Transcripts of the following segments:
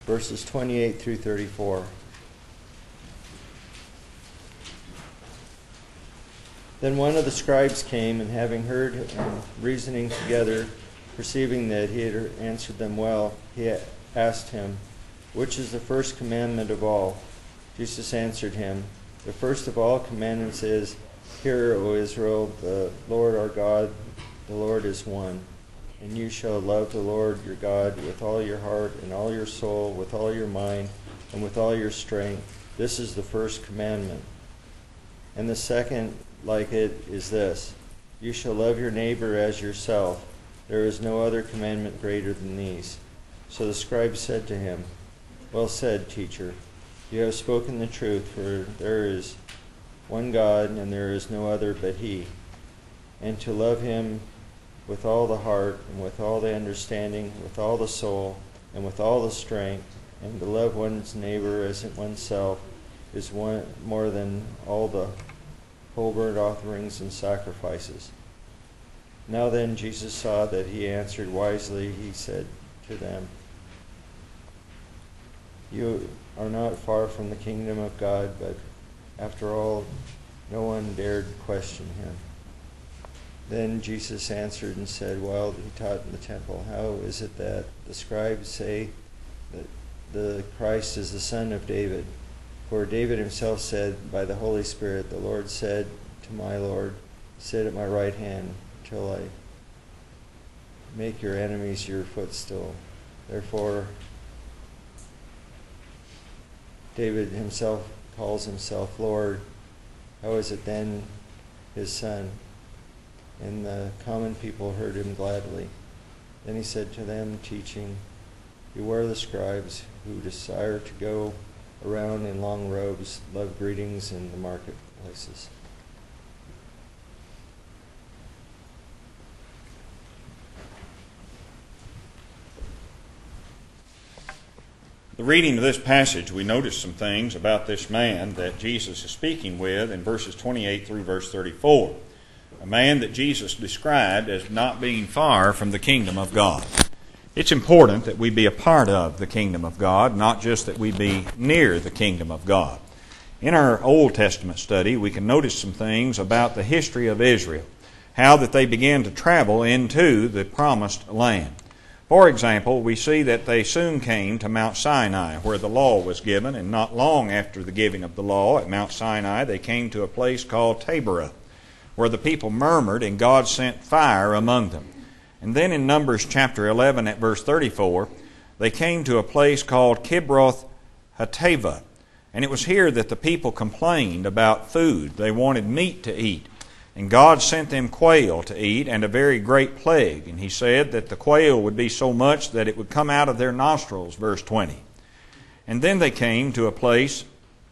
verses 28 through 34. Then one of the scribes came, and having heard him reasoning together, perceiving that he had answered them well, he asked him, "Which is the first commandment of all?" Jesus answered him, "The first of all commandments is, Hear, O Israel, the Lord our God, the Lord is one. And you shall love the Lord your God with all your heart and all your soul, with all your mind, and with all your strength. This is the first commandment. And the second, like it, is this: You shall love your neighbor as yourself. There is no other commandment greater than these." So the scribe said to him, "Well said, teacher. You have spoken the truth, for there is one God, and there is no other but He. And to love Him with all the heart, and with all the understanding, with all the soul, and with all the strength, and to love one's neighbor as oneself, is more than all the whole burnt offerings and sacrifices." Now then, Jesus saw that he answered wisely. He said to them, "You are not far from the kingdom of God," but after all, no one dared question him. Then Jesus answered and said, while he taught in the temple, "How is it that the scribes say that the Christ is the son of David? For David himself said by the Holy Spirit, 'The Lord said to my Lord, Sit at my right hand till I make your enemies your footstool.' Therefore, David himself calls himself Lord. How is it then his son?" And the common people heard him gladly. Then he said to them, teaching, "Beware the scribes who desire to go around in long robes, love greetings in the marketplaces." The reading of this passage, we notice some things about this man that Jesus is speaking with in verses 28 through verse 34. A man that Jesus described as not being far from the kingdom of God. It's important that we be a part of the kingdom of God, not just that we be near the kingdom of God. In our Old Testament study, we can notice some things about the history of Israel, how that they began to travel into the promised land. For example, we see that they soon came to Mount Sinai, where the law was given, and not long after the giving of the law at Mount Sinai, they came to a place called Taberah, where the people murmured and God sent fire among them. And then in Numbers chapter 11 at verse 34, they came to a place called Kibroth Hattaavah, and it was here that the people complained about food. They wanted meat to eat. And God sent them quail to eat and a very great plague. And He said that the quail would be so much that it would come out of their nostrils, verse 20. And then they came to a place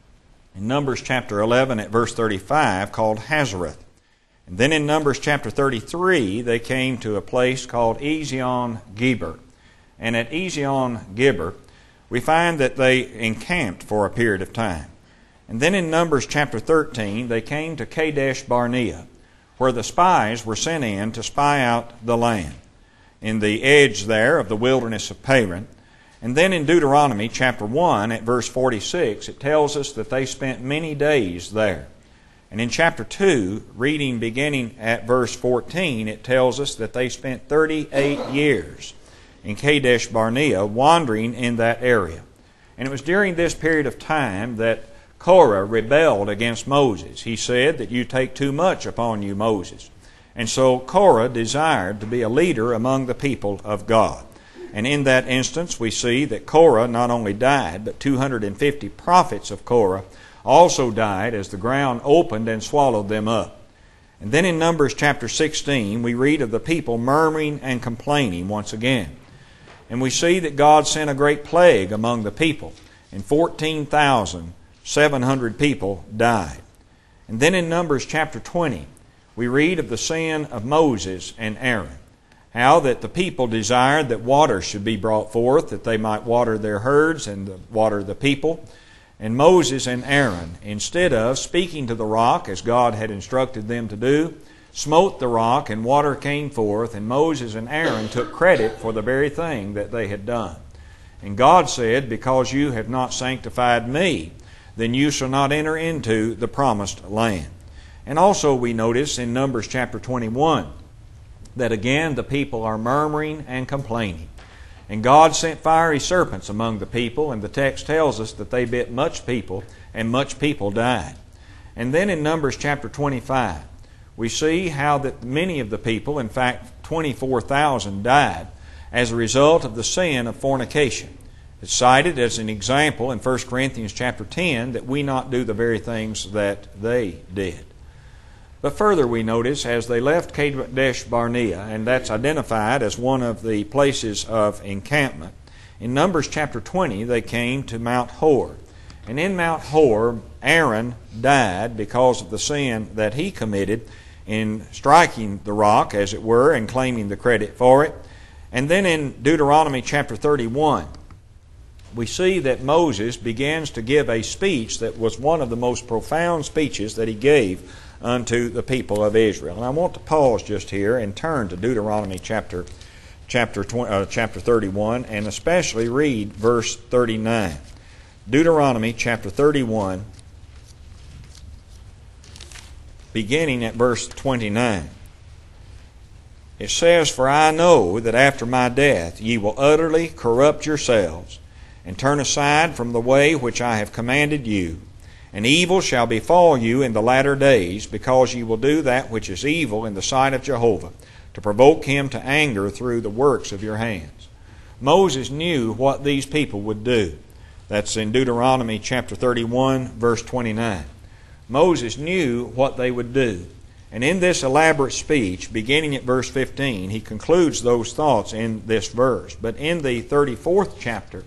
in Numbers chapter 11 at verse 35 called Hazareth. And then in Numbers chapter 33 they came to a place called Ezion-Geber. And at Ezion-Geber we find that they encamped for a period of time. And then in Numbers chapter 13 they came to Kadesh Barnea, where the spies were sent in to spy out the land, in the edge there of the wilderness of Paran. And then in Deuteronomy chapter 1 at verse 46, it tells us that they spent many days there. And in chapter 2, reading beginning at verse 14, it tells us that they spent 38 years in Kadesh Barnea wandering in that area. And it was during this period of time that Korah rebelled against Moses. He said that you take too much upon you, Moses. And so Korah desired to be a leader among the people of God. And in that instance we see that Korah not only died, but 250 prophets of Korah also died as the ground opened and swallowed them up. And then in Numbers chapter 16 we read of the people murmuring and complaining once again. And we see that God sent a great plague among the people, and 14,700 people died. And then in Numbers chapter 20, we read of the sin of Moses and Aaron, how that the people desired that water should be brought forth, that they might water their herds and water the people. And Moses and Aaron, instead of speaking to the rock as God had instructed them to do, smote the rock and water came forth, and Moses and Aaron took credit for the very thing that they had done. And God said, Because you have not sanctified me, then you shall not enter into the promised land. And also we notice in Numbers chapter 21 that again the people are murmuring and complaining. And God sent fiery serpents among the people, and the text tells us that they bit much people, and much people died. And then in Numbers chapter 25, we see how that many of the people, in fact 24,000, died as a result of the sin of fornication. It's cited as an example in 1 Corinthians chapter 10 that we not do the very things that they did. But further we notice as they left Kadesh Barnea, and that's identified as one of the places of encampment, in Numbers chapter 20 they came to Mount Hor. And in Mount Hor, Aaron died because of the sin that he committed in striking the rock, as it were, and claiming the credit for it. And then in Deuteronomy chapter 31, we see that Moses begins to give a speech that was one of the most profound speeches that he gave unto the people of Israel. And I want to pause just here and turn to Deuteronomy chapter 31, and especially read verse 39. Deuteronomy chapter 31, beginning at verse 29. It says, For I know that after my death ye will utterly corrupt yourselves, and turn aside from the way which I have commanded you. And evil shall befall you in the latter days, because ye will do that which is evil in the sight of Jehovah, to provoke him to anger through the works of your hands. Moses knew what these people would do. That's in Deuteronomy chapter 31, verse 29. Moses knew what they would do. And in this elaborate speech, beginning at verse 15, he concludes those thoughts in this verse. But in the 34th chapter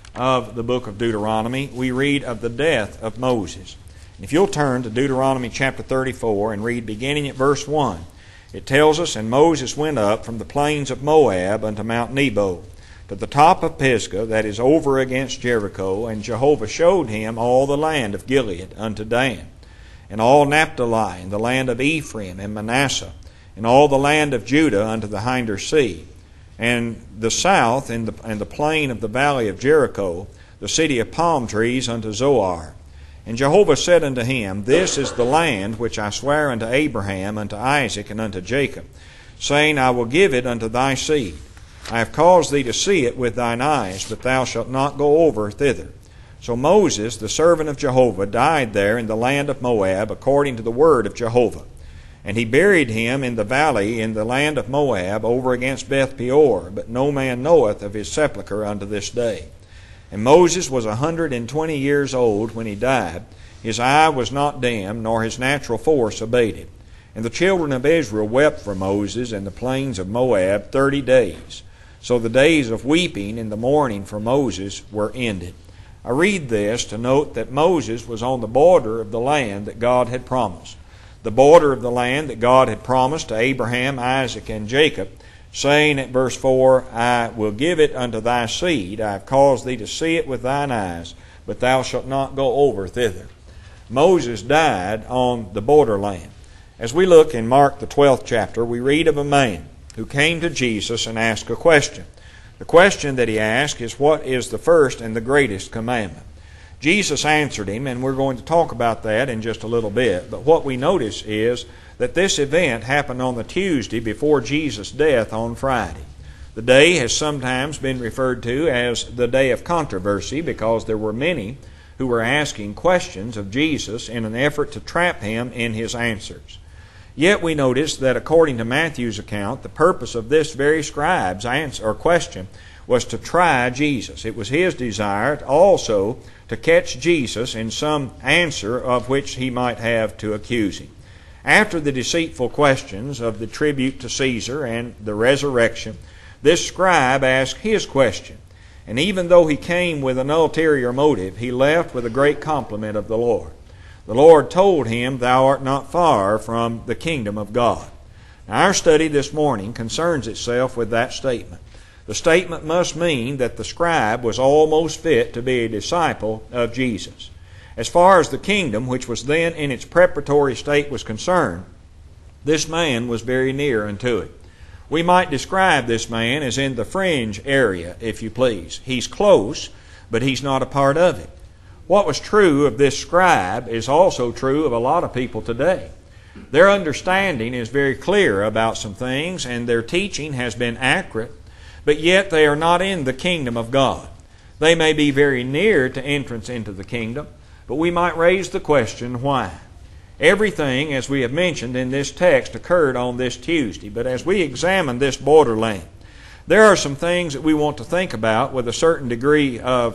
of the book of Deuteronomy, we read of the death of Moses. And if you'll turn to Deuteronomy chapter 34 and read beginning at verse 1, it tells us, And Moses went up from the plains of Moab unto Mount Nebo, to the top of Pisgah, that is over against Jericho, and Jehovah showed him all the land of Gilead unto Dan, and all Naphtali, and the land of Ephraim and Manasseh, and all the land of Judah unto the hinder sea, and the south and the plain of the valley of Jericho, the city of palm trees unto Zoar. And Jehovah said unto him, This is the land which I sware unto Abraham, unto Isaac, and unto Jacob, saying, I will give it unto thy seed. I have caused thee to see it with thine eyes, but thou shalt not go over thither. So Moses, the servant of Jehovah, died there in the land of Moab, according to the word of Jehovah. And he buried him in the valley in the land of Moab, over against Beth Peor, but no man knoweth of his sepulchre unto this day. And Moses was 120 years old when he died. His eye was not dim, nor his natural force abated. And the children of Israel wept for Moses in the plains of Moab 30 days. So the days of weeping and the mourning for Moses were ended. I read this to note that Moses was on the border of the land that God had promised. The border of the land that God had promised to Abraham, Isaac, and Jacob, saying at verse 4, I will give it unto thy seed. I have caused thee to see it with thine eyes, but thou shalt not go over thither. Moses died on the borderland. As we look in Mark the 12th chapter, we read of a man who came to Jesus and asked a question. The question that he asked is, what is the first and the greatest commandment? Jesus answered him, and we're going to talk about that in just a little bit. But what we notice is that this event happened on the Tuesday before Jesus' death on Friday. The day has sometimes been referred to as the day of controversy because there were many who were asking questions of Jesus in an effort to trap him in his answers. Yet we notice that according to Matthew's account, the purpose of this very scribe's answer or question was to try Jesus. It was his desire also to catch Jesus in some answer of which he might have to accuse him. After the deceitful questions of the tribute to Caesar and the resurrection, this scribe asked his question. And even though he came with an ulterior motive, he left with a great compliment of the Lord. The Lord told him, Thou art not far from the kingdom of God. Now, our study this morning concerns itself with that statement. The statement must mean that the scribe was almost fit to be a disciple of Jesus. As far as the kingdom, which was then in its preparatory state, was concerned, this man was very near unto it. We might describe this man as in the fringe area, if you please. He's close, but he's not a part of it. What was true of this scribe is also true of a lot of people today. Their understanding is very clear about some things, and their teaching has been accurate, but yet they are not in the kingdom of God. They may be very near to entrance into the kingdom, but we might raise the question, why? Everything, as we have mentioned in this text, occurred on this Tuesday, but as we examine this borderland, there are some things that we want to think about with a certain degree of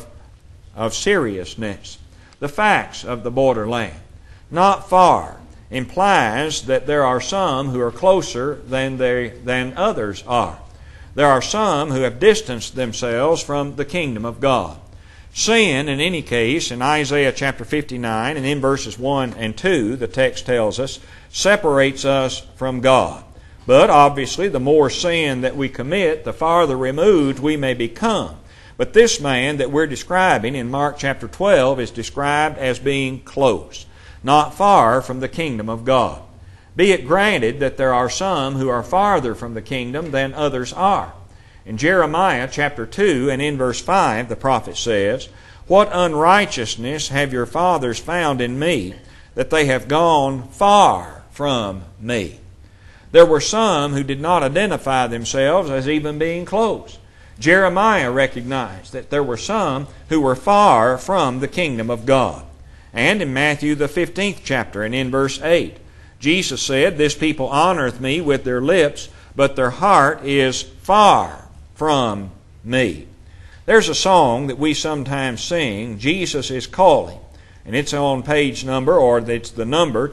seriousness. The facts of the borderland. Not far implies that there are some who are closer than others are. There are some who have distanced themselves from the kingdom of God. Sin, in any case, in Isaiah chapter 59 and in verses 1 and 2, the text tells us, separates us from God. But obviously, the more sin that we commit, the farther removed we may become. But this man that we're describing in Mark chapter 12 is described as being close, not far from the kingdom of God. Be it granted that there are some who are farther from the kingdom than others are. In Jeremiah chapter 2 and in verse 5, the prophet says, "What unrighteousness have your fathers found in me, that they have gone far from me?" There were some who did not identify themselves as even being close. Jeremiah recognized that there were some who were far from the kingdom of God. And in Matthew the 15th chapter and in verse 8, Jesus said, "This people honoreth me with their lips, but their heart is far from me." There's a song that we sometimes sing, "Jesus is Calling," and it's on page number, or it's the number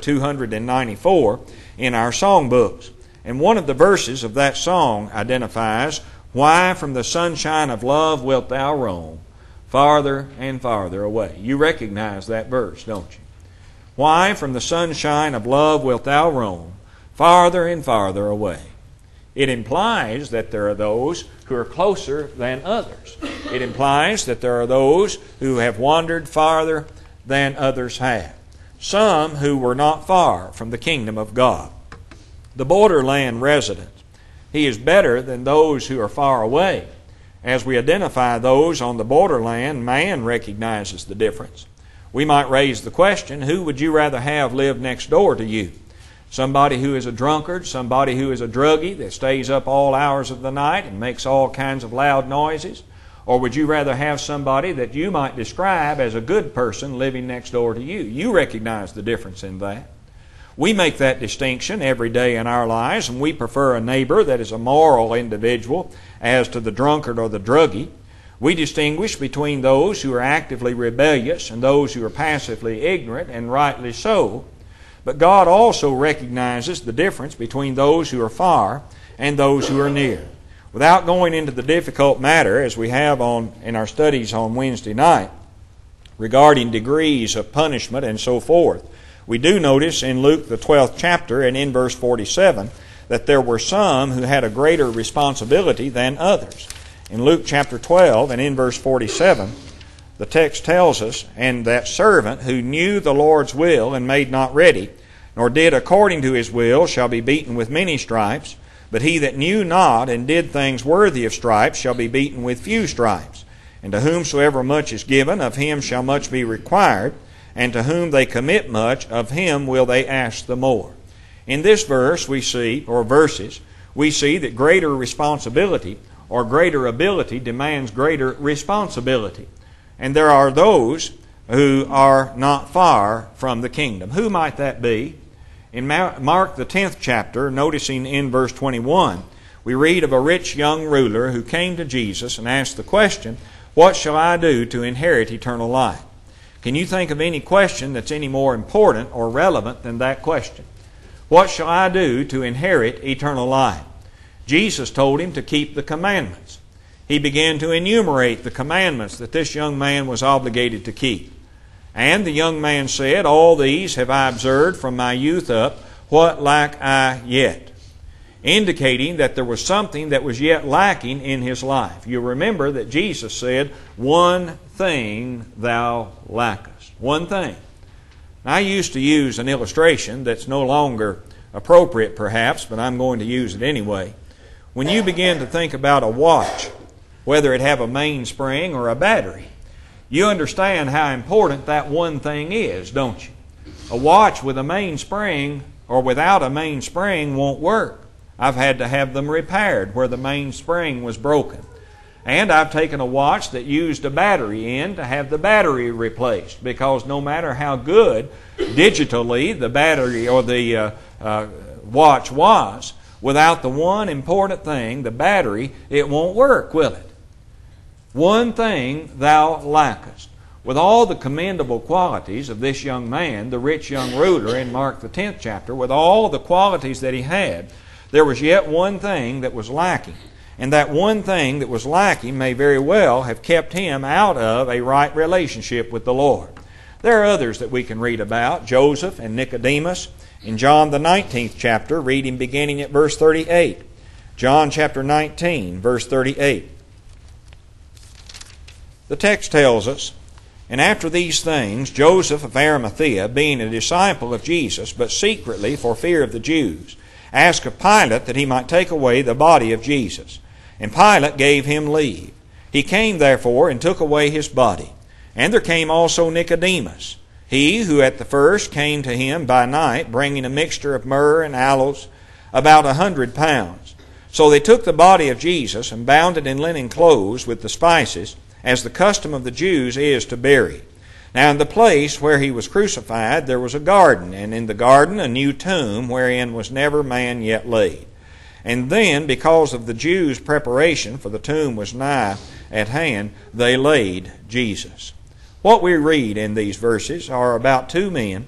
294 in our songbooks. And one of the verses of that song identifies, "Why from the sunshine of love wilt thou roam, farther and farther away?" You recognize that verse, don't you? Why from the sunshine of love wilt thou roam, farther and farther away? It implies that there are those who are closer than others. It implies that there are those who have wandered farther than others have. Some who were not far from the kingdom of God. The borderland resident, he is better than those who are far away. As we identify those on the borderland, man recognizes the difference. We might raise the question, who would you rather have live next door to you? Somebody who is a drunkard, somebody who is a druggie that stays up all hours of the night and makes all kinds of loud noises? Or would you rather have somebody that you might describe as a good person living next door to you? You recognize the difference in that. We make that distinction every day in our lives, and we prefer a neighbor that is a moral individual as to the drunkard or the druggie. We distinguish between those who are actively rebellious and those who are passively ignorant, and rightly so. But God also recognizes the difference between those who are far and those who are near. Without going into the difficult matter, as we have in our studies on Wednesday night, regarding degrees of punishment and so forth, we do notice in Luke the 12th chapter and in verse 47 that there were some who had a greater responsibility than others. In Luke chapter 12 and in verse 47, the text tells us, "And that servant who knew the Lord's will and made not ready, nor did according to his will, shall be beaten with many stripes. But he that knew not and did things worthy of stripes shall be beaten with few stripes. And to whomsoever much is given, of him shall much be required. And to whom they commit much, of him will they ask the more." In this verse we see, or verses, we see that greater responsibility or greater ability demands greater responsibility. And there are those who are not far from the kingdom. Who might that be? In Mark the 10th chapter, noticing in verse 21, we read of a rich young ruler who came to Jesus and asked the question, "What shall I do to inherit eternal life?" Can you think of any question that's any more important or relevant than that question? What shall I do to inherit eternal life? Jesus told him to keep the commandments. He began to enumerate the commandments that this young man was obligated to keep. And the young man said, "All these have I observed from my youth up. What lack I yet?" Indicating that there was something that was yet lacking in his life. You remember that Jesus said, "One thing thou lackest." One thing. I used to use an illustration that's no longer appropriate perhaps, but I'm going to use it anyway. when you begin to think about a watch, whether it have a mainspring or a battery, you understand how important that one thing is, don't you? A watch with a mainspring or without a mainspring won't work. I've had to have them repaired where the mainspring was broken. And I've taken a watch that used a battery in to have the battery replaced, because no matter how good digitally the battery or the watch was, without the one important thing, the battery, it won't work, will it? One thing thou lackest. With all the commendable qualities of this young man, the rich young ruler in Mark the 10th chapter, with all the qualities that he had, there was yet one thing that was lacking. And that one thing that was lacking may very well have kept him out of a right relationship with the Lord. There are others that we can read about, Joseph and Nicodemus. In John the 19th chapter, reading beginning at verse 38. John chapter 19, verse 38. The text tells us, "And after these things, Joseph of Arimathea, being a disciple of Jesus, but secretly for fear of the Jews, asked of Pilate that he might take away the body of Jesus. And Pilate gave him leave. He came therefore and took away his body. And there came also Nicodemus, he who at the first came to him by night, bringing a mixture of myrrh and aloes, about 100 pounds. So they took the body of Jesus and bound it in linen clothes with the spices, as the custom of the Jews is to bury. Now in the place where he was crucified there was a garden, and in the garden a new tomb, wherein was never man yet laid. And then, because of the Jews' preparation, for the tomb was nigh at hand, they laid Jesus." What we read in these verses is about two men,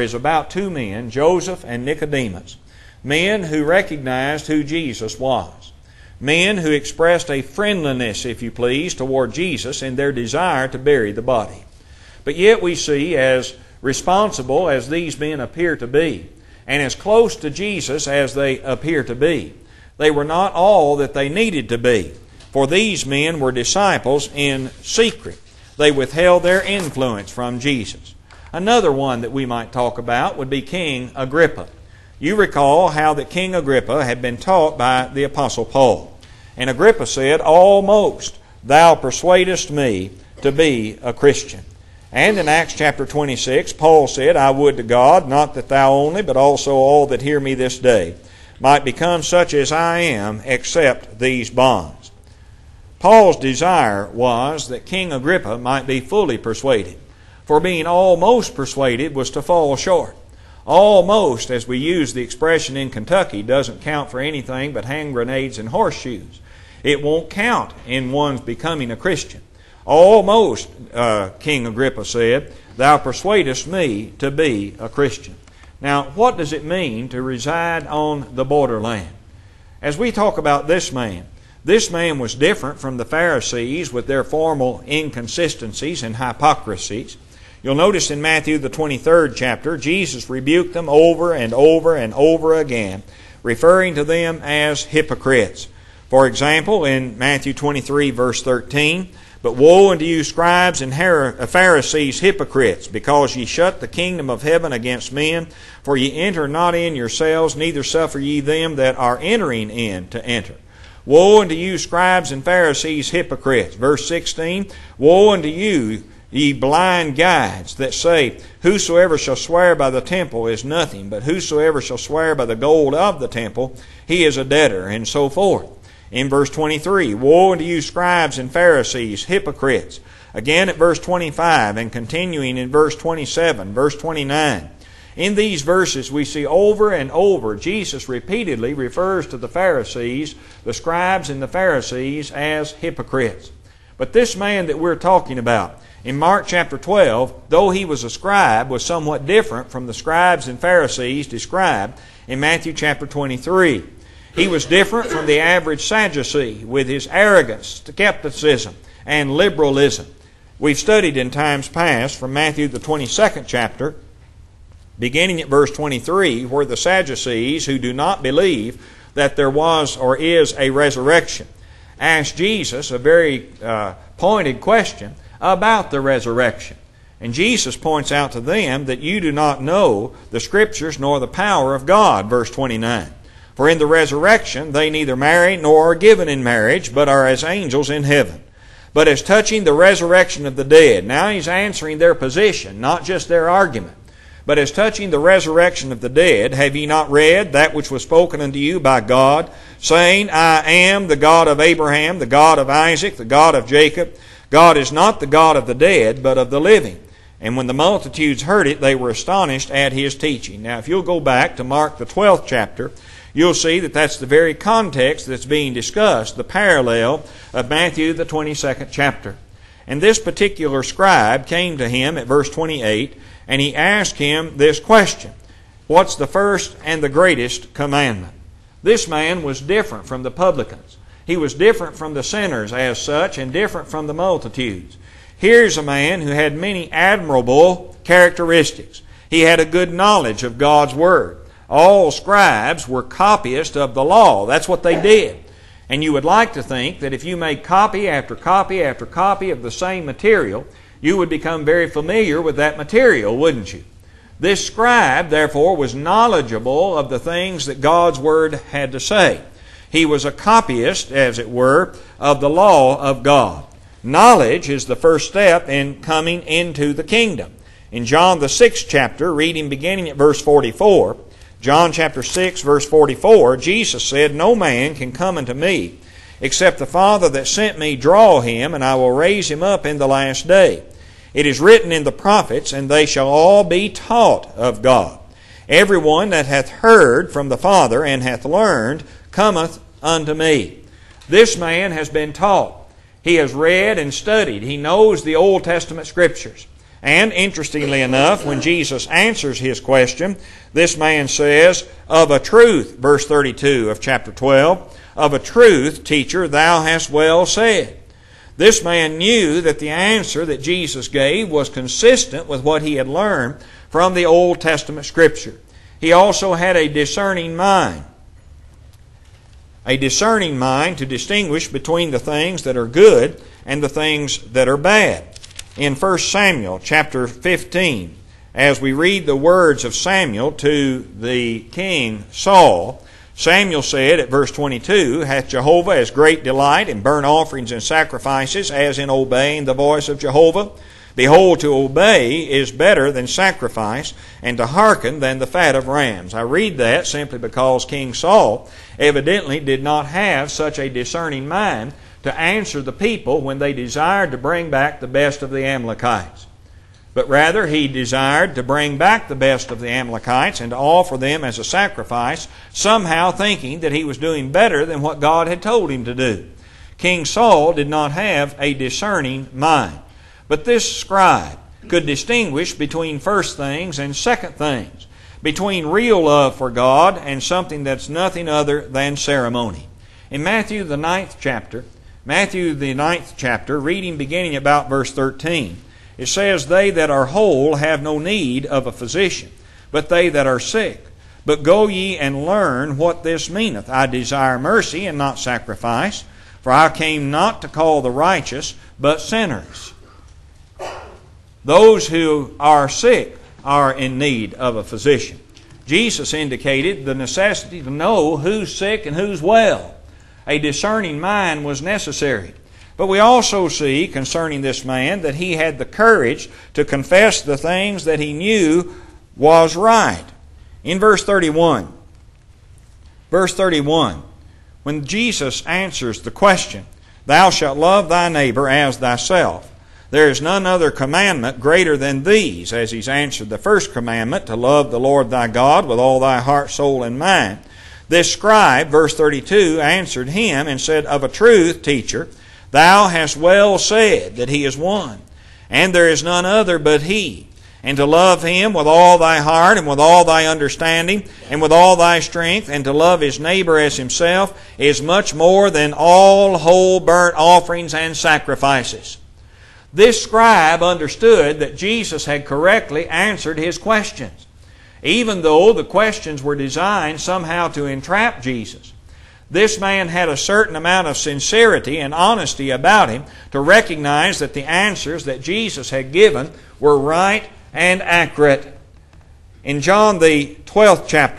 Joseph and Nicodemus, men who recognized who Jesus was, men who expressed a friendliness, if you please, toward Jesus in their desire to bury the body. But yet we see, as responsible as these men appear to be, and as close to Jesus as they appear to be, they were not all that they needed to be. For these men were disciples in secret. They withheld their influence from Jesus. Another one that we might talk about would be King Agrippa. You recall how that King Agrippa had been taught by the Apostle Paul. And Agrippa said, "Almost thou persuadest me to be a Christian." And in Acts chapter 26, Paul said, "I would to God, not that thou only, but also all that hear me this day, might become such as I am, except these bonds." Paul's desire was that King Agrippa might be fully persuaded. For being almost persuaded was to fall short. Almost, as we use the expression in Kentucky, doesn't count for anything but hand grenades and horseshoes. It won't count in one's becoming a Christian. "Almost," King Agrippa said, "thou persuadest me to be a Christian." Now, what does it mean to reside on the borderland? As we talk about this man was different from the Pharisees with their formal inconsistencies and hypocrisies. You'll notice in Matthew the 23rd chapter, Jesus rebuked them over and over and over again, referring to them as hypocrites. For example, in Matthew 23 verse 13, "But woe unto you, scribes and Pharisees, hypocrites, because ye shut the kingdom of heaven against men, for ye enter not in yourselves, neither suffer ye them that are entering in to enter. Woe unto you, scribes and Pharisees, hypocrites." Verse 16, "Woe unto you, ye blind guides, that say, Whosoever shall swear by the temple is nothing, but whosoever shall swear by the gold of the temple, he is a debtor," and so forth. In verse 23, "Woe unto you, scribes and Pharisees, hypocrites." Again at verse 25, and continuing in verse 27, verse 29. In these verses we see over and over Jesus repeatedly refers to the Pharisees, the scribes and the Pharisees, as hypocrites. But this man that we're talking about, in Mark chapter 12, though he was a scribe, was somewhat different from the scribes and Pharisees described in Matthew chapter 23. He was different from the average Sadducee with his arrogance, skepticism, and liberalism. We've studied in times past from Matthew the 22nd chapter, beginning at verse 23, where the Sadducees, who do not believe that there was or is a resurrection, asked Jesus a very pointed question about the resurrection. And Jesus points out to them that you do not know the Scriptures nor the power of God, verse 29. For in the resurrection they neither marry nor are given in marriage, but are as angels in heaven. But as touching the resurrection of the dead," now he's answering their position, not just their argument. "But as touching the resurrection of the dead, have ye not read that which was spoken unto you by God, saying, I am the God of Abraham, the God of Isaac, the God of Jacob. God is not the God of the dead, but of the living. And when the multitudes heard it, they were astonished at his teaching." Now, if you'll go back to Mark the 12th chapter, you'll see that that's the very context that's being discussed, the parallel of Matthew the 22nd chapter. And this particular scribe came to him at verse 28, and he asked him this question: "What's the first and the greatest commandment?" This man was different from the publicans. He was different from the sinners as such, and different from the multitudes. Here's a man who had many admirable characteristics. He had a good knowledge of God's Word. All scribes were copyists of the law. That's what they did. And you would like to think that if you made copy after copy after copy of the same material, you would become very familiar with that material, wouldn't you? This scribe, therefore, was knowledgeable of the things that God's Word had to say. He was a copyist, as it were, of the law of God. Knowledge is the first step in coming into the kingdom. In John the 6th chapter, reading beginning at verse 44, John chapter 6, verse 44, Jesus said, "No man can come unto me, except the Father that sent me draw him, and I will raise him up in the last day. It is written in the prophets, and they shall all be taught of God. Every one that hath heard from the Father and hath learned cometh unto me." This man has been taught. He has read and studied. He knows the Old Testament Scriptures. And interestingly enough, when Jesus answers his question, this man says, "Of a truth," verse 32 of chapter 12, "of a truth, teacher, thou hast well said." This man knew that the answer that Jesus gave was consistent with what he had learned from the Old Testament Scripture. He also had a discerning mind. A discerning mind to distinguish between the things that are good and the things that are bad. In 1 Samuel chapter 15, as we read the words of Samuel to the king Saul, Samuel said at verse 22, "Hath Jehovah as great delight in burnt offerings and sacrifices as in obeying the voice of Jehovah? Behold, to obey is better than sacrifice, and to hearken than the fat of rams." I read that simply because King Saul evidently did not have such a discerning mind to answer the people when they desired to bring back the best of the Amalekites. But rather he desired to bring back the best of the Amalekites and to offer them as a sacrifice, somehow thinking that he was doing better than what God had told him to do. King Saul did not have a discerning mind. But this scribe could distinguish between first things and second things, between real love for God and something that's nothing other than ceremony. In Matthew the 9th chapter, reading beginning about verse 13, it says, "They that are whole have no need of a physician, but they that are sick. But go ye and learn what this meaneth. I desire mercy and not sacrifice, for I came not to call the righteous, but sinners." Those who are sick are in need of a physician. Jesus indicated the necessity to know who's sick and who's well. A discerning mind was necessary. But we also see concerning this man that he had the courage to confess the things that he knew was right. In verse 31, when Jesus answers the question, "Thou shalt love thy neighbor as thyself," there is none other commandment greater than these, as he's answered the first commandment, to love the Lord thy God with all thy heart, soul, and mind. This scribe, verse 32, answered him and said, "Of a truth, teacher, thou hast well said that he is one, and there is none other but he. And to love him with all thy heart, and with all thy understanding, and with all thy strength, and to love his neighbor as himself, is much more than all whole burnt offerings and sacrifices." This scribe understood that Jesus had correctly answered his questions, even though the questions were designed somehow to entrap Jesus. This man had a certain amount of sincerity and honesty about him to recognize that the answers that Jesus had given were right and accurate. In John the 12th chapter,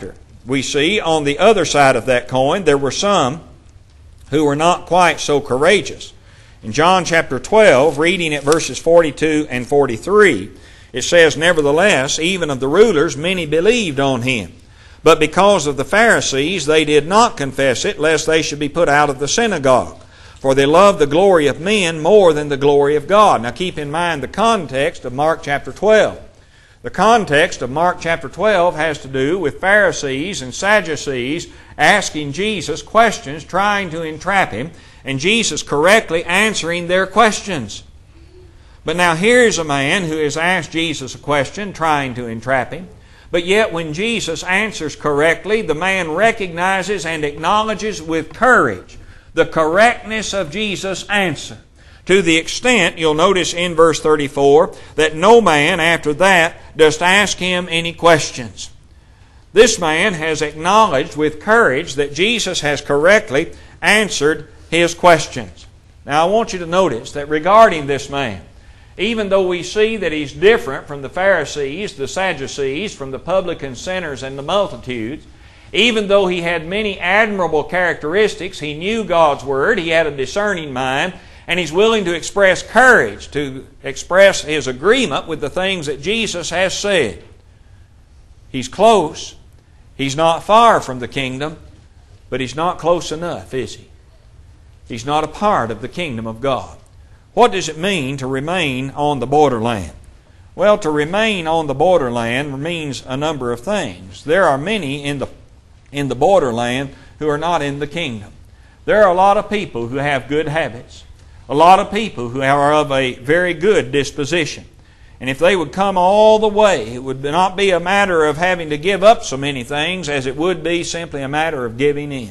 we see on the other side of that coin, there were some who were not quite so courageous. In John chapter 12, reading at verses 42 and 43, it says, "Nevertheless, even of the rulers many believed on him. But because of the Pharisees they did not confess it, lest they should be put out of the synagogue. For they love the glory of men more than the glory of God." Now keep in mind the context of Mark chapter 12. The context of Mark chapter 12 has to do with Pharisees and Sadducees asking Jesus questions, trying to entrap Him, and Jesus correctly answering their questions. But now here's a man who has asked Jesus a question, trying to entrap Him. But yet when Jesus answers correctly, the man recognizes and acknowledges with courage the correctness of Jesus' answer. To the extent, you'll notice in verse 34, that no man after that does ask him any questions. This man has acknowledged with courage that Jesus has correctly answered his questions. Now I want you to notice that regarding this man, even though we see that he's different from the Pharisees, the Sadducees, from the publicans, sinners, and the multitudes, even though he had many admirable characteristics, he knew God's Word, he had a discerning mind, and he's willing to express courage, to express his agreement with the things that Jesus has said. He's close. He's not far from the kingdom, but he's not close enough, is he? He's not a part of the kingdom of God. What does it mean to remain on the borderland? Well, to remain on the borderland means a number of things. There are many in the borderland who are not in the kingdom. There are a lot of people who have good habits. A lot of people who are of a very good disposition. And if they would come all the way, it would not be a matter of having to give up so many things as it would be simply a matter of giving in.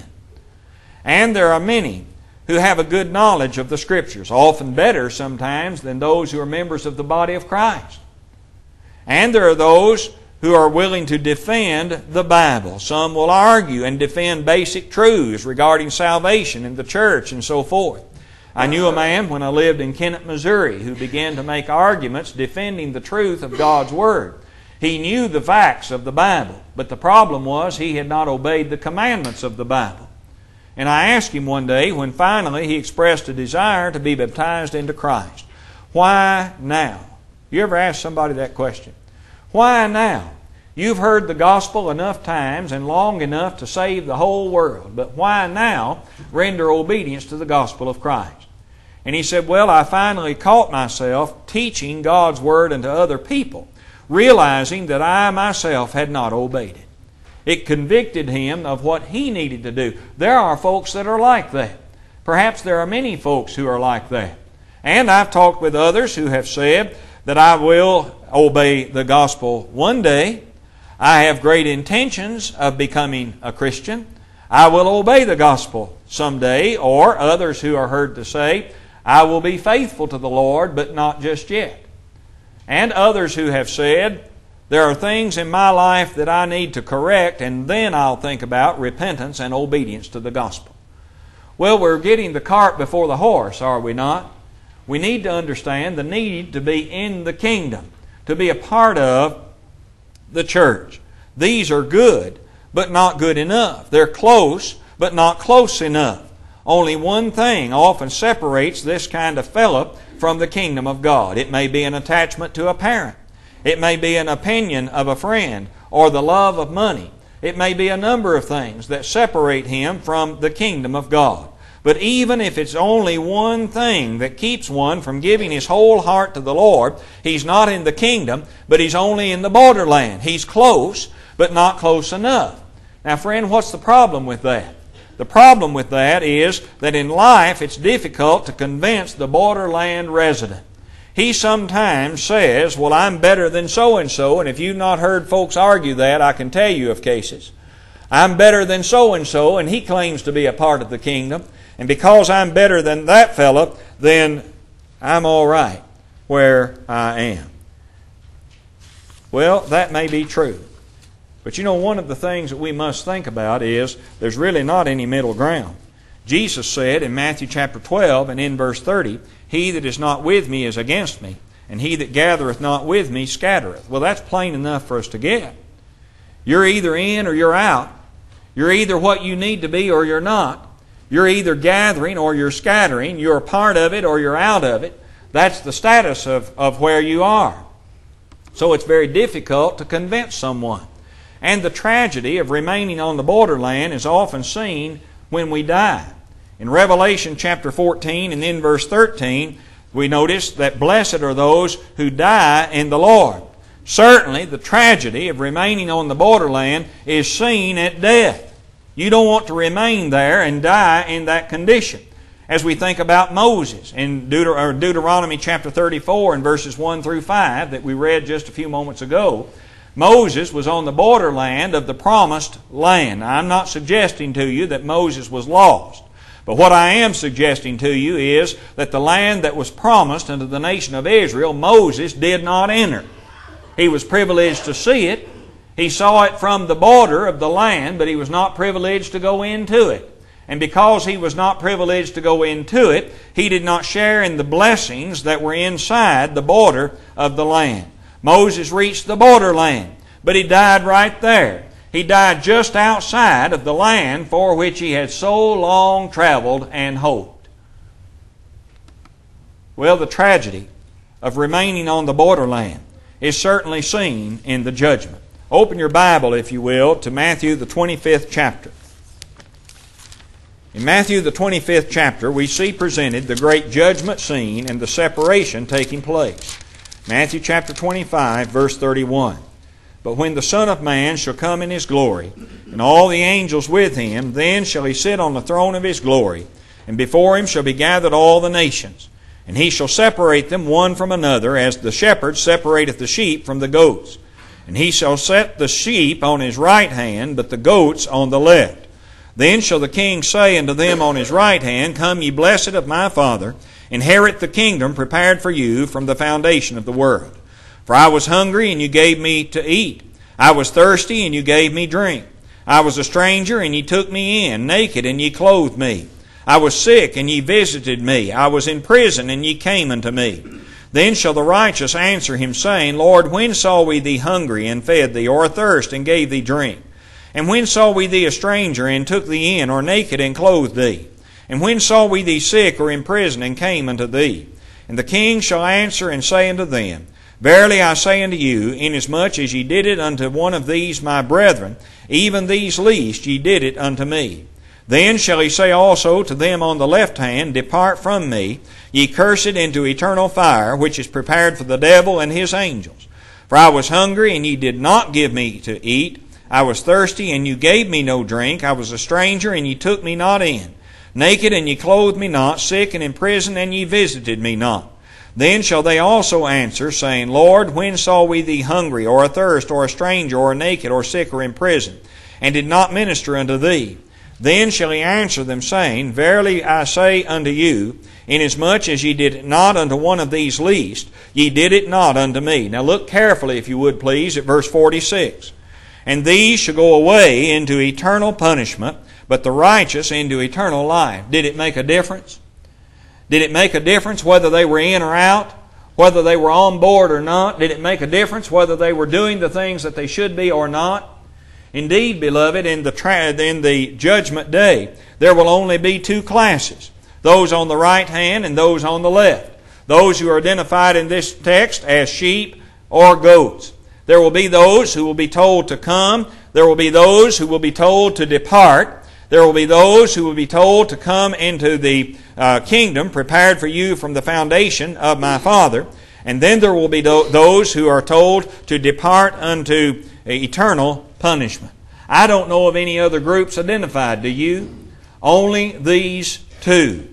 And there are many who have a good knowledge of the Scriptures, often better sometimes than those who are members of the body of Christ. And there are those who are willing to defend the Bible. Some will argue and defend basic truths regarding salvation in the church and so forth. I knew a man when I lived in Kennett, Missouri, who began to make arguments defending the truth of God's Word. He knew the facts of the Bible, but the problem was he had not obeyed the commandments of the Bible. And I asked him one day, when finally he expressed a desire to be baptized into Christ, "Why now?" You ever ask somebody that question? Why now? You've heard the gospel enough times and long enough to save the whole world, but why now render obedience to the gospel of Christ? And he said, "Well, I finally caught myself teaching God's Word unto other people, realizing that I myself had not obeyed it." It convicted him of what he needed to do. There are folks that are like that. Perhaps there are many folks who are like that. And I've talked with others who have said that I will obey the gospel one day. I have great intentions of becoming a Christian. I will obey the gospel someday. Or others who are heard to say, I will be faithful to the Lord, but not just yet. And others who have said, there are things in my life that I need to correct, and then I'll think about repentance and obedience to the gospel. Well, we're getting the cart before the horse, are we not? We need to understand the need to be in the kingdom, to be a part of the church. These are good, but not good enough. They're close, but not close enough. Only one thing often separates this kind of fellow from the kingdom of God. It may be an attachment to a parent. It may be an opinion of a friend or the love of money. It may be a number of things that separate him from the kingdom of God. But even if it's only one thing that keeps one from giving his whole heart to the Lord, he's not in the kingdom, but he's only in the borderland. He's close, but not close enough. Now, friend, what's the problem with that? The problem with that is that in life it's difficult to convince the borderland resident. He sometimes says, well, I'm better than so-and-so, and if you've not heard folks argue that, I can tell you of cases. I'm better than so-and-so, and he claims to be a part of the kingdom, and because I'm better than that fellow, then I'm all right where I am. Well, that may be true. But you know, one of the things that we must think about is there's really not any middle ground. Jesus said in Matthew chapter 12 and in verse 30, he that is not with me is against me, and he that gathereth not with me scattereth. Well, that's plain enough for us to get. You're either in or you're out. You're either what you need to be or you're not. You're either gathering or you're scattering. You're a part of it or you're out of it. That's the status of where you are. So it's very difficult to convince someone. And the tragedy of remaining on the borderland is often seen when we die. In Revelation chapter 14 and then verse 13, we notice that blessed are those who die in the Lord. Certainly, the tragedy of remaining on the borderland is seen at death. You don't want to remain there and die in that condition. As we think about Moses in Deuteronomy chapter 34 and verses 1 through 5 that we read just a few moments ago, Moses was on the borderland of the promised land. Now, I'm not suggesting to you that Moses was lost. But what I am suggesting to you is that the land that was promised unto the nation of Israel, Moses did not enter. He was privileged to see it. He saw it from the border of the land, but he was not privileged to go into it. And because he was not privileged to go into it, he did not share in the blessings that were inside the border of the land. Moses reached the borderland, but he died right there. He died just outside of the land for which he had so long traveled and hoped. Well, the tragedy of remaining on the borderland is certainly seen in the judgment. Open your Bible, if you will, to Matthew the 25th chapter. In Matthew the 25th chapter, we see presented the great judgment scene and the separation taking place. Matthew chapter 25, verse 31. But when the Son of Man shall come in His glory, and all the angels with Him, then shall He sit on the throne of His glory, and before Him shall be gathered all the nations. And He shall separate them one from another, as the shepherd separateth the sheep from the goats. And He shall set the sheep on His right hand, but the goats on the left. Then shall the King say unto them on His right hand, Come, ye blessed of my Father, inherit the kingdom prepared for you from the foundation of the world. For I was hungry, and you gave me to eat. I was thirsty, and you gave me drink. I was a stranger, and ye took me in. Naked, and ye clothed me. I was sick, and ye visited me. I was in prison, and ye came unto me. Then shall the righteous answer Him, saying, Lord, when saw we thee hungry, and fed thee, or athirst, and gave thee drink? And when saw we thee a stranger, and took thee in, or naked, and clothed thee? And when saw we thee sick, or in prison, and came unto thee? And the King shall answer and say unto them, Verily I say unto you, inasmuch as ye did it unto one of these my brethren, even these least, ye did it unto me. Then shall He say also to them on the left hand, Depart from me, ye cursed, into eternal fire, which is prepared for the devil and his angels. For I was hungry, and ye did not give me to eat. I was thirsty, and you gave me no drink. I was a stranger, and ye took me not in. Naked, and ye clothed me not. Sick, and in prison, and ye visited me not. Then shall they also answer, saying, Lord, when saw we thee hungry, or athirst, or a stranger, or naked, or sick, or in prison, and did not minister unto thee? Then shall He answer them, saying, Verily I say unto you, inasmuch as ye did it not unto one of these least, ye did it not unto me. Now look carefully, if you would please, at verse 46. And these shall go away into eternal punishment, but the righteous into eternal life. Did it make a difference? Did it make a difference whether they were in or out? Whether they were on board or not? Did it make a difference whether they were doing the things that they should be or not? Indeed, beloved, in the judgment day, there will only be two classes. Those on the right hand and those on the left. Those who are identified in this text as sheep or goats. There will be those who will be told to come. There will be those who will be told to depart. There will be those who will be told to come into the kingdom prepared for you from the foundation of my Father. And then there will be those who are told to depart unto eternal punishment. I don't know of any other groups identified. Do you? Only these two.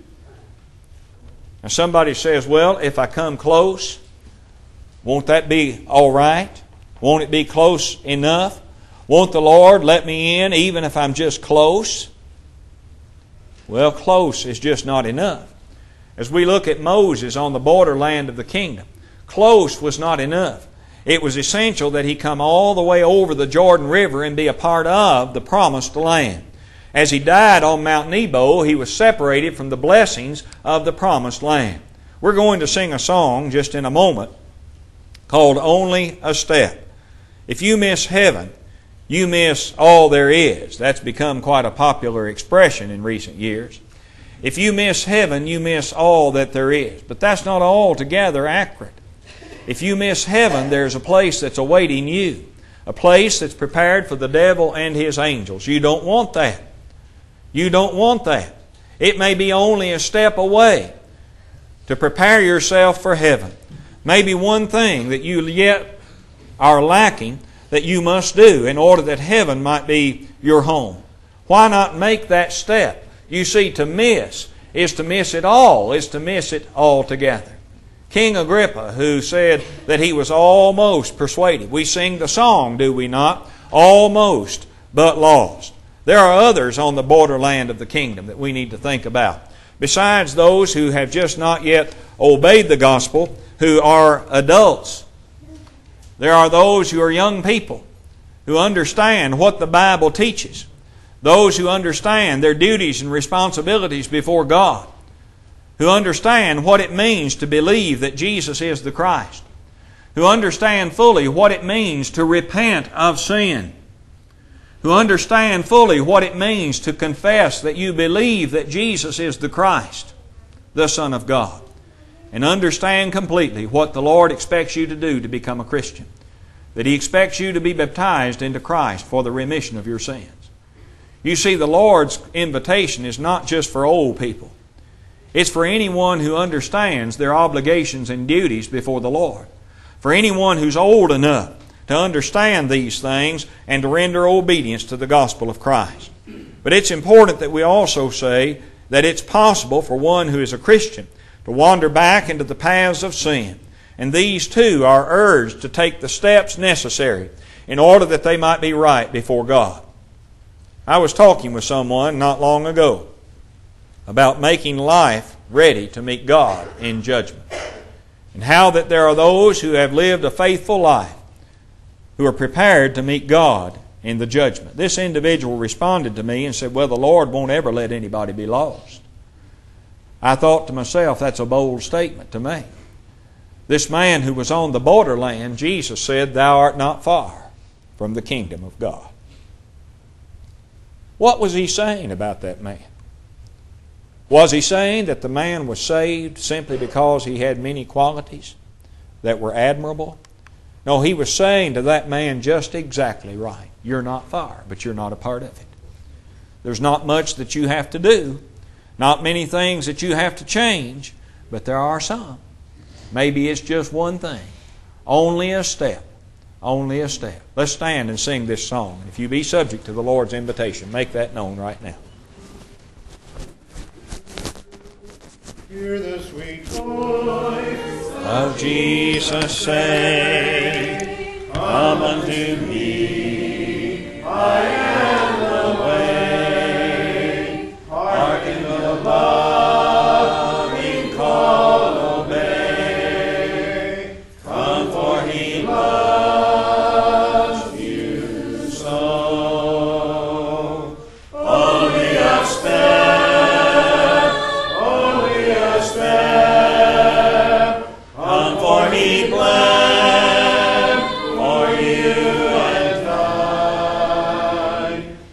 Now somebody says, well, if I come close, won't that be all right? Won't it be close enough? Won't the Lord let me in even if I'm just close? Well, close is just not enough. As we look at Moses on the borderland of the kingdom, close was not enough. It was essential that he come all the way over the Jordan River and be a part of the promised land. As he died on Mount Nebo, he was separated from the blessings of the promised land. We're going to sing a song just in a moment called Only a Step. If you miss heaven, you miss all there is. That's become quite a popular expression in recent years. If you miss heaven, you miss all that there is. But that's not altogether accurate. If you miss heaven, there's a place that's awaiting you. A place that's prepared for the devil and his angels. You don't want that. You don't want that. It may be only a step away to prepare yourself for heaven. Maybe one thing that you yet are lacking that you must do in order that heaven might be your home. Why not make that step? You see, to miss is to miss it all, is to miss it altogether. King Agrippa, who said that he was almost persuaded. We sing the song, do we not? Almost, but lost. There are others on the borderland of the kingdom that we need to think about. Besides those who have just not yet obeyed the gospel, who are adults. There are those who are young people who understand what the Bible teaches. Those who understand their duties and responsibilities before God. Who understand what it means to believe that Jesus is the Christ. Who understand fully what it means to repent of sin. Who understand fully what it means to confess that you believe that Jesus is the Christ, the Son of God. And understand completely what the Lord expects you to do to become a Christian. That He expects you to be baptized into Christ for the remission of your sins. You see, the Lord's invitation is not just for old people. It's for anyone who understands their obligations and duties before the Lord. For anyone who's old enough to understand these things and to render obedience to the gospel of Christ. But it's important that we also say that it's possible for one who is a Christian to wander back into the paths of sin. And these too are urged to take the steps necessary in order that they might be right before God. I was talking with someone not long ago about making life ready to meet God in judgment. And how that there are those who have lived a faithful life who are prepared to meet God in the judgment. This individual responded to me and said, well, the Lord won't ever let anybody be lost. I thought to myself, that's a bold statement to make. This man who was on the borderland, Jesus said, thou art not far from the kingdom of God. What was He saying about that man? Was He saying that the man was saved simply because he had many qualities that were admirable? No, He was saying to that man just exactly right. You're not far, but you're not a part of it. There's not much that you have to do, not many things that you have to change, but there are some. Maybe it's just one thing. Only a step. Only a step. Let's stand and sing this song. If you be subject to the Lord's invitation, make that known right now. Hear the sweet voice of Jesus say, come unto me, I am the way. Hearken the loving call, obey. Come, for He loves you so. Only a step, only a step. Come, for He bled for you and died.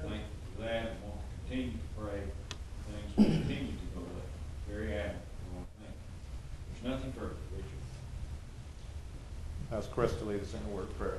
thankful for that and want to continue to pray. Things will continue to go up. Very admirable. I want to thank you. There's nothing further, Richard. Ask Chris to lead us in a word of prayer.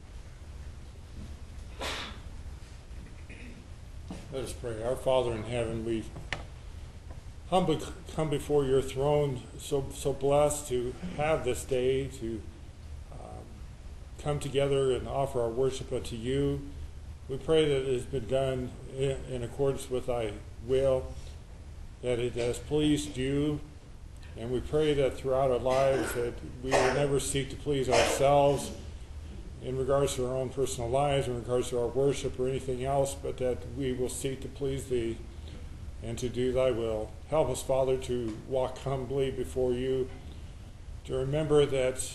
Let us pray. Our Father in heaven, we humbly come before your throne, so blessed to have this day to come together and offer our worship unto you. We pray that it has been done in accordance with thy will, that it has pleased you, and we pray that throughout our lives that we will never seek to please ourselves in regards to our own personal lives, in regards to our worship or anything else, but that we will seek to please thee and to do thy will. Help us, Father, to walk humbly before you, to remember that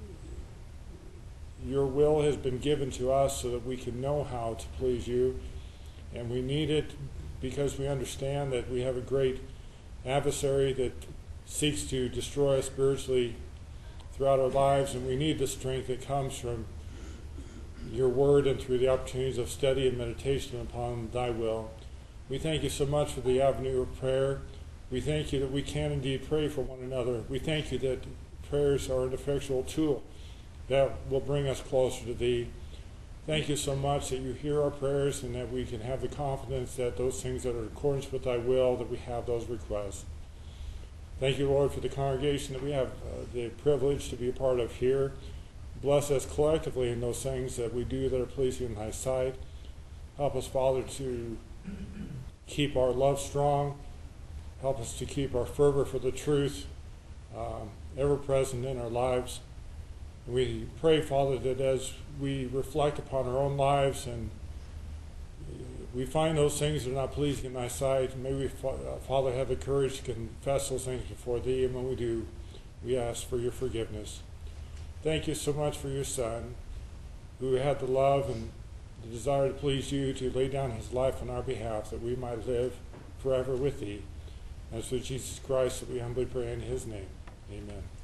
your will has been given to us so that we can know how to please you, and we need it because we understand that we have a great adversary that seeks to destroy us spiritually throughout our lives, and we need the strength that comes from your word and through the opportunities of study and meditation upon thy will. We thank you so much for the avenue of prayer. We thank you that we can indeed pray for one another. We thank you that prayers are an effectual tool that will bring us closer to thee. Thank you so much that you hear our prayers and that we can have the confidence that those things that are in accordance with thy will, that we have those requests. Thank you, Lord, for the congregation that we have the privilege to be a part of here. Bless us collectively in those things that we do that are pleasing in thy sight. Help us, Father, to keep our love strong. Help us to keep our fervor for the truth ever present in our lives. We pray, Father, that as we reflect upon our own lives and we find those things that are not pleasing in thy sight, may we, Father, have the courage to confess those things before thee, and when we do, we ask for your forgiveness. Thank you so much for your Son, who had the love and the desire to please you, to lay down his life on our behalf, that we might live forever with thee. And it's through Jesus Christ that we humbly pray in his name. Amen.